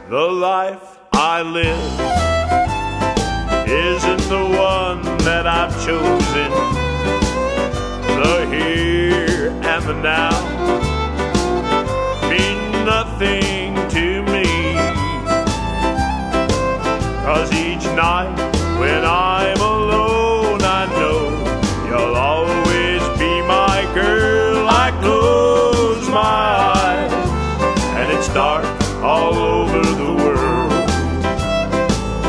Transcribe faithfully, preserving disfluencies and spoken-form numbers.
The life I live isn't the one that I've chosen. The here and the now mean nothing to me, 'cause each night when I'm